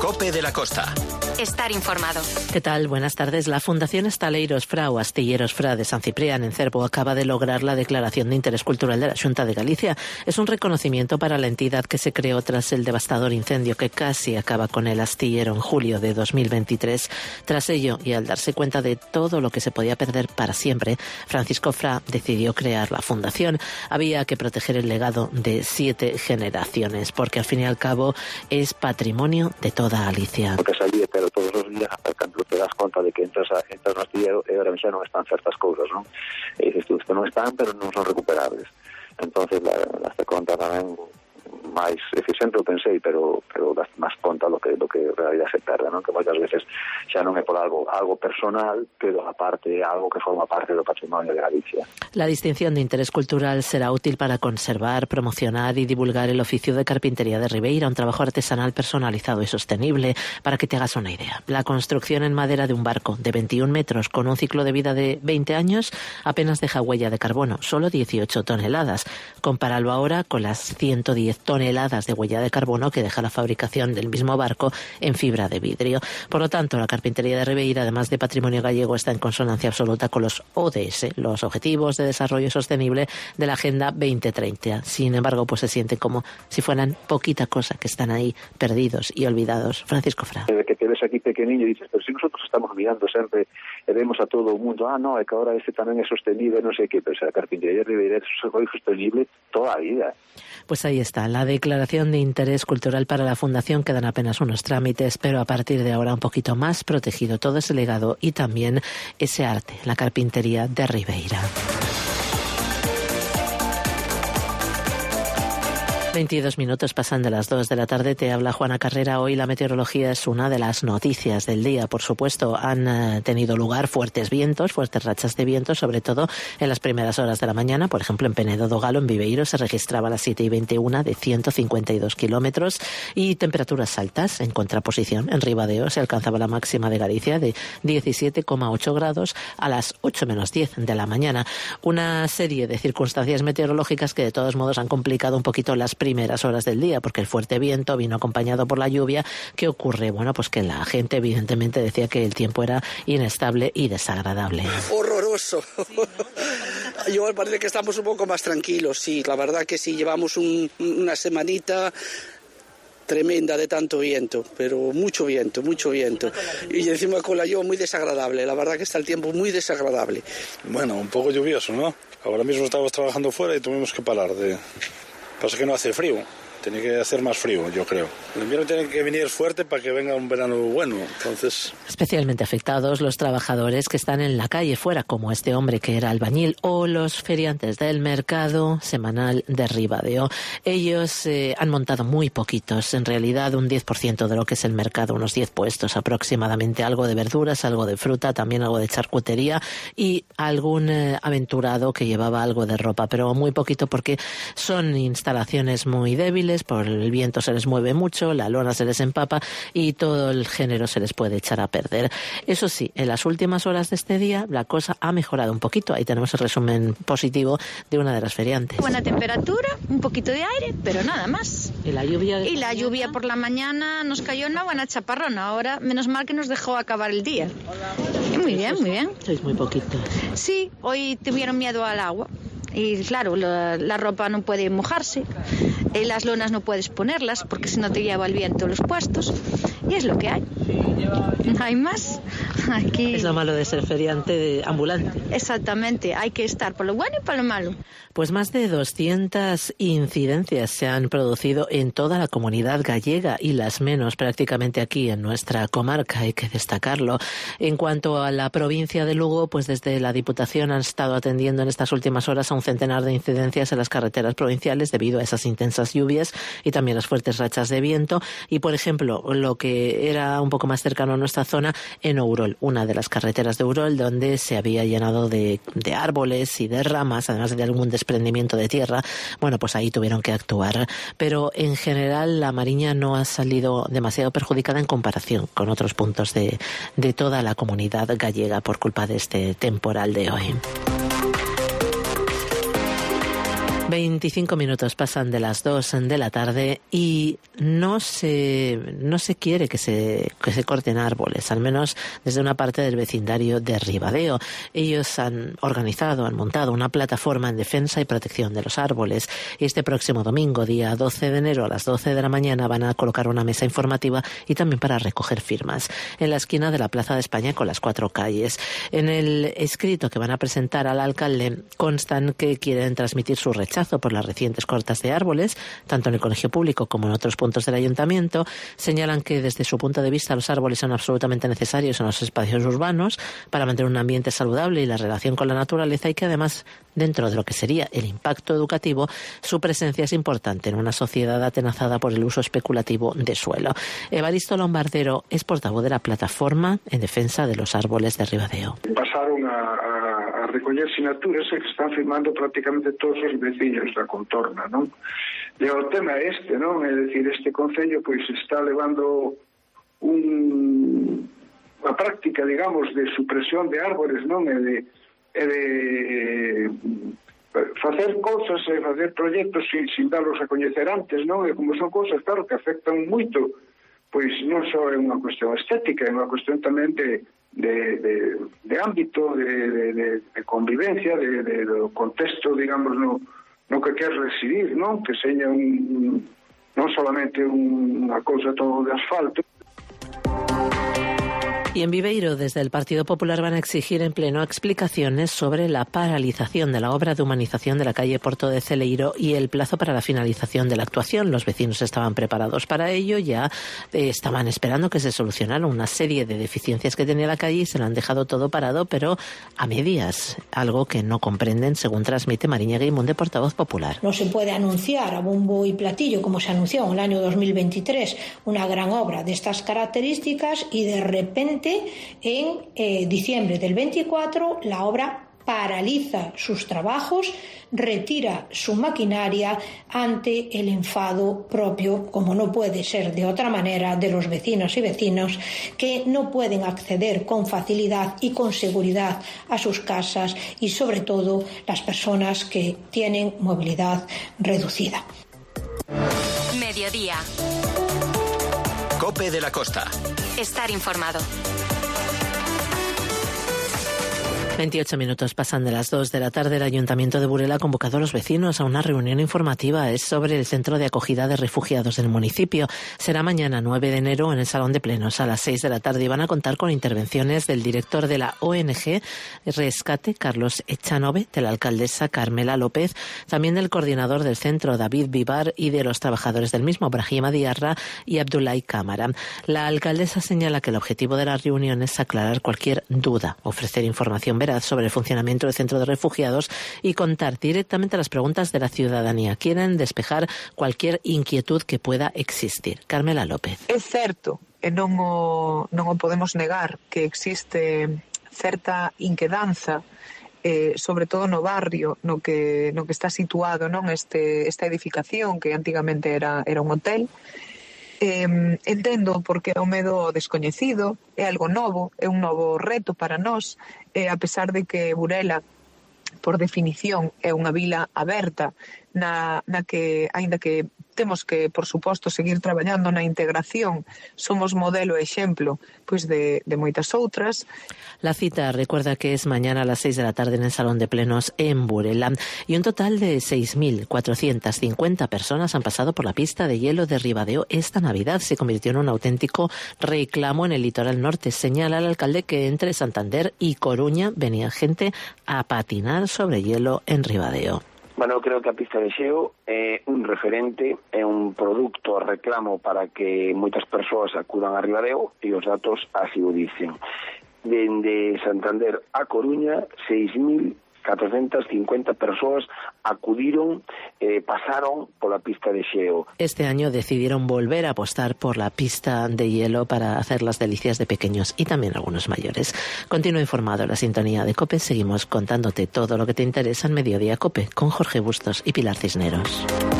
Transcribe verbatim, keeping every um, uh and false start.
COPE de la Costa. Estar informado. ¿Qué tal? Buenas tardes. La Fundación Estaleiros Fra o Astilleros Fra de San Ciprián en Cervo acaba de lograr la declaración de interés cultural de la Xunta de Galicia. Es un reconocimiento para la entidad que se creó tras el devastador incendio que casi acaba con el astillero en julio de dos mil veintitrés. Tras ello, y al darse cuenta de todo lo que se podía perder para siempre, Francisco Fra decidió crear la fundación. Había que proteger el legado de siete generaciones, porque al fin y al cabo es patrimonio de toda Galicia. Porque salía, pero todos os días, cando te das conta de que entras, a, entras no astillero e ahora xa non están certas cousas, non? E dices tú, isto non están, pero non son recuperables. Entonces, la, las te conta tamén máis, é que sempre o pensei, pero pero das máis conta do que do que en realidad se perde, non? Que moitas veces xa non é por algo algo personal, pero aparte é algo que forma parte do patrimonio de Galicia. La distinción de interés cultural será útil para conservar, promocionar y divulgar el oficio de carpintería de Ribeira, un trabajo artesanal personalizado y sostenible. Para que te hagas una idea, la construcción en madera de un barco de veintiún metros con un ciclo de vida de veinte años apenas deja huella de carbono, solo dieciocho toneladas. Compáralo ahora con las ciento diez toneladas de huella de carbono que deja la fabricación del mismo barco en fibra de vidrio. Por lo tanto, la carpintería de Ribeira, además de patrimonio gallego, está en consonancia absoluta con los O D S, los Objetivos de Desarrollo Sostenible de la Agenda veinte treinta. Sin embargo, pues se siente como si fueran poquita cosa, que están ahí perdidos y olvidados. Francisco Fra. Desde que te ves aquí pequeniño y dices, pero si nosotros estamos mirando sempre e vemos a todo o mundo, ah, no, é que ahora este tamén é sostenible, non sei que, pero a carpintería de Ribeira foi sostenible toda a vida. Pues ahí está, la declaración de interés cultural para la Fundación. Quedan apenas unos trámites, pero a partir de ahora un poquito más protegido todo ese legado y también ese arte, la carpintería de Ribeira. veintidós minutos pasan de las dos de la tarde. Te habla Juana Carrera. Hoy la meteorología es una de las noticias del día. Por supuesto, han eh, tenido lugar fuertes vientos, fuertes rachas de viento, sobre todo en las primeras horas de la mañana. Por ejemplo, en Penedo do Galo, en Viveiro, se registraba a las siete y veintiuno de ciento cincuenta y dos kilómetros, y temperaturas altas. En contraposición, en Ribadeo se alcanzaba la máxima de Galicia de diecisiete coma ocho grados a las ocho menos diez de la mañana. Una serie de circunstancias meteorológicas que de todos modos han complicado un poquito las primeras horas del día, porque el fuerte viento vino acompañado por la lluvia. ¿Qué ocurre? Bueno, pues que la gente evidentemente decía que el tiempo era inestable y desagradable. Horroroso. Yo parece que estamos un poco más tranquilos, sí, la verdad que sí, llevamos un, una semanita tremenda de tanto viento, pero mucho viento, mucho viento. Y encima con la lluvia muy desagradable, la verdad que está el tiempo muy desagradable. Bueno, un poco lluvioso, ¿no? Ahora mismo estamos trabajando fuera y tuvimos que parar de... Pasa que no hace frío, tiene que hacer más frío, yo creo. El invierno tiene que venir fuerte para que venga un verano bueno, entonces... Especialmente afectados los trabajadores que están en la calle fuera, como este hombre que era albañil, o los feriantes del mercado semanal de Ribadeo. Ellos eh, han montado muy poquitos, en realidad un diez por ciento de lo que es el mercado, unos diez puestos aproximadamente, algo de verduras, algo de fruta, también algo de charcutería y algún eh, aventurado que llevaba algo de ropa, pero muy poquito porque son instalaciones muy débiles, por el viento se les mueve mucho, la lona se les empapa y todo el género se les puede echar a perder. Eso sí, en las últimas horas de este día la cosa ha mejorado un poquito. Ahí tenemos el resumen positivo de una de las feriantes. Buena temperatura, un poquito de aire, pero nada más. ¿Y la lluvia? De y la mañana? lluvia por la mañana nos cayó una buena chaparrona. Ahora, menos mal que nos dejó acabar el día. Y muy bien, muy bien. Sois muy poquito. Sí, hoy tuvieron miedo al agua. Y claro, la, la ropa no puede mojarse, eh, las lonas no puedes ponerlas porque si no te lleva el viento los puestos, y es lo que hay. No hay más. Aquí... Es lo malo de ser feriante de ambulante. Exactamente, hay que estar por lo bueno y por lo malo. Pues más de doscientas incidencias se han producido en toda la comunidad gallega y las menos prácticamente aquí en nuestra comarca, hay que destacarlo. En cuanto a la provincia de Lugo, pues desde la Diputación han estado atendiendo en estas últimas horas a un centenar de incidencias en las carreteras provinciales debido a esas intensas lluvias y también las fuertes rachas de viento. Y, por ejemplo, lo que era un poco más cercano a nuestra zona, en Ourol, una de las carreteras de Ourol, donde se había llenado de, de árboles y de ramas, además de algún desprendimiento de tierra. Bueno, pues ahí tuvieron que actuar. Pero, en general, la Mariña no ha salido demasiado perjudicada en comparación con otros puntos de, de toda la comunidad gallega por culpa de este temporal de hoy. veinticinco minutos pasan de las dos de la tarde y no se, no se quiere que se, que se corten árboles, al menos desde una parte del vecindario de Ribadeo. Ellos han organizado, han montado una plataforma en defensa y protección de los árboles. Y este próximo domingo, día doce de enero, a las doce de la mañana, van a colocar una mesa informativa y también para recoger firmas en la esquina de la Plaza de España con las cuatro calles. En el escrito que van a presentar al alcalde constan que quieren transmitir su rechazo por las recientes cortas de árboles, tanto en el colegio público como en otros puntos del ayuntamiento. Señalan que desde su punto de vista los árboles son absolutamente necesarios en los espacios urbanos para mantener un ambiente saludable y la relación con la naturaleza, y que además, dentro de lo que sería el impacto educativo, su presencia es importante en una sociedad atenazada por el uso especulativo de suelo. Evaristo Lombardero es portavoz de la plataforma en defensa de los árboles de Ribadeo. Pasaron a, a, a recoller sinaturas que están firmando prácticamente todos os vecinos da contorna, non? E o tema é este, non? É dicir, este concello pois está levando un a práctica, digamos, de supresión de árboles, non? E de, e de facer cousas e facer proxectos sin, sin darlos a coñecer antes, non? E como son cousas, claro, que afectan moito, pois non só é unha cuestión estética, é unha cuestión tamén de De, de, de ámbito, de, de, de, de convivencia, de, de, de contexto, digamos, no, no que quer residir, non? Que seña un, non solamente un, unha cousa todo de asfalto. Y en Viveiro, desde el Partido Popular, van a exigir en pleno explicaciones sobre la paralización de la obra de humanización de la calle Porto de Celeiro y el plazo para la finalización de la actuación. Los vecinos estaban preparados para ello, ya eh, estaban esperando que se solucionara una serie de deficiencias que tenía la calle y se lo han dejado todo parado, pero a medias, algo que no comprenden, según transmite Mariña Guimunde, portavoz popular. No se puede anunciar a bombo y platillo, como se anunció en el año dos mil veintitrés, una gran obra de estas características y de repente en eh, diciembre del veinticuatro la obra paraliza sus trabajos, retira su maquinaria ante el enfado propio, como no puede ser de otra manera, de los vecinos y vecinos que no pueden acceder con facilidad y con seguridad a sus casas, y sobre todo las personas que tienen movilidad reducida. Mediodía. COPE de la Costa. Estar informado. veintiocho minutos pasan de las dos de la tarde. El Ayuntamiento de Burela ha convocado a los vecinos a una reunión informativa. Es sobre el centro de acogida de refugiados del municipio. Será mañana, nueve de enero, en el Salón de Plenos a las seis de la tarde, y van a contar con intervenciones del director de la O N G Rescate, Carlos Echanove, de la alcaldesa Carmela López, también del coordinador del centro, David Vivar, y de los trabajadores del mismo, Brahima Diarra y Abdullah Cámara. La alcaldesa señala que el objetivo de la reunión es aclarar cualquier duda, ofrecer información sobre el funcionamiento del centro de refugiados y contar directamente las preguntas de la ciudadanía. Quieren despejar cualquier inquietud que pueda existir. Carmela López. É certo, e non o, non o podemos negar, que existe certa inquedanza, eh, sobre todo no barrio no que, no que está situado, non, este, esta edificación que antigamente era, era un hotel. Eh, entendo porque é un medo descoñecido, é algo novo, é un novo reto para nós, eh, a pesar de que Burela, por definición, é unha vila aberta, na, na que, aínda que temos que, por suposto, seguir traballando na integración, somos modelo e exemplo pois de, de moitas outras. La cita, recuerda que es mañana a las seis de la tarde en el Salón de Plenos en Burela. Y un total de seis mil cuatrocientas cincuenta personas han pasado por la pista de hielo de Ribadeo esta Navidad. Se convirtió en un auténtico reclamo en el litoral norte. Señala el alcalde que entre Santander y Coruña venía gente a patinar sobre hielo en Ribadeo. Bueno, creo que a pista de xeo é un referente, é un produto reclamo para que moitas persoas acudan a Ribadeo, e os datos así o dicen. Dende Santander a Coruña, seis mil catorcentas cincuenta persoas acudiron, eh, pasaron pola pista de xeo. Este año decidieron volver a apostar por la pista de hielo para hacer las delicias de pequeños y también algunos mayores. Continúa informado en la sintonía de COPE. Seguimos contándote todo lo que te interesa en Mediodía COPE con Jorge Bustos y Pilar Cisneros.